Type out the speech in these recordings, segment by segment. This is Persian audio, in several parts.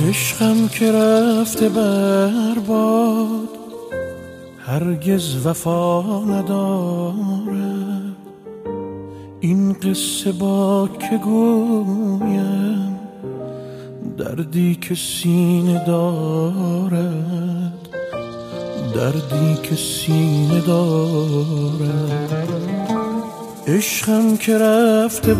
عشقم که رفته برباد، هرگز وفا ندارد. این قصه با که گویم، دردی که سینه دارد، دردی که سینه دارد. عشقم که رفته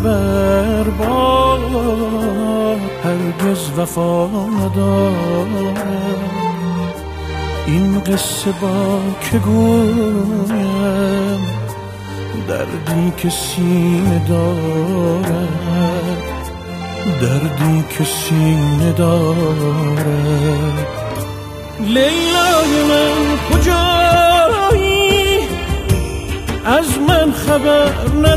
برباد، هرگز وفا ندارد. این قصه با که گویم، دردی که سینه دارد، دردی که سینه دارد. لیلای من کجایی؟ از من خبر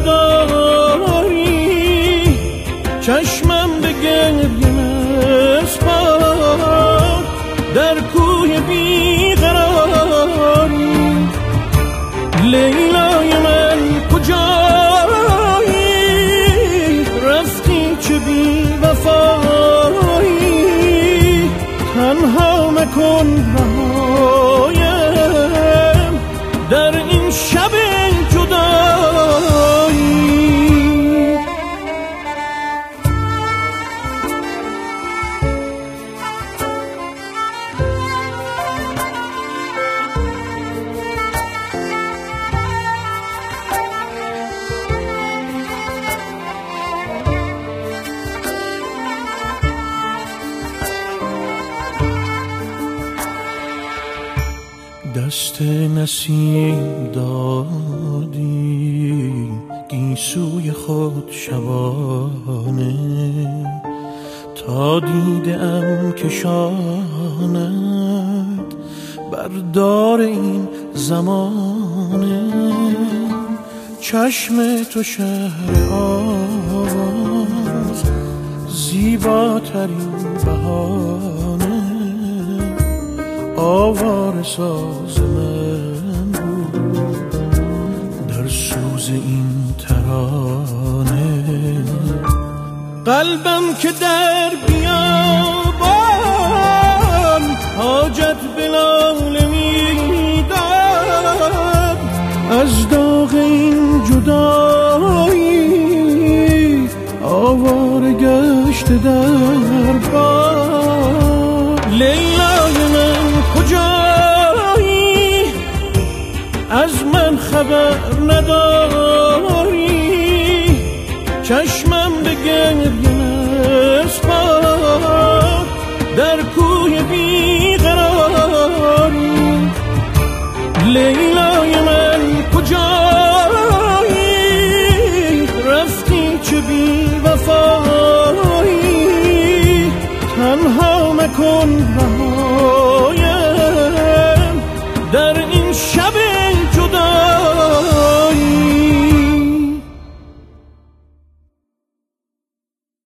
نداری؟ چشمم به گریه مسپار، در کوی بیقراری. لیلای من کجایی؟ رفتی چه بی وفایی، تنها مکن رهایم در این شب جدایی. دست نسیم دادی گیسوی خود شبانه، تا دیدم کشاند بردار این زمانه. چشم تو شهر آواز، زیباترین بهانه. آواره ساز من بود در سوز این ترانه. قلبم که در بیابان حاجت به لاله می‌داد، از داغ این جدایی آواره گشت در باد. لیلای من کجایی؟ از من خبر نداری؟ چشمم به گریه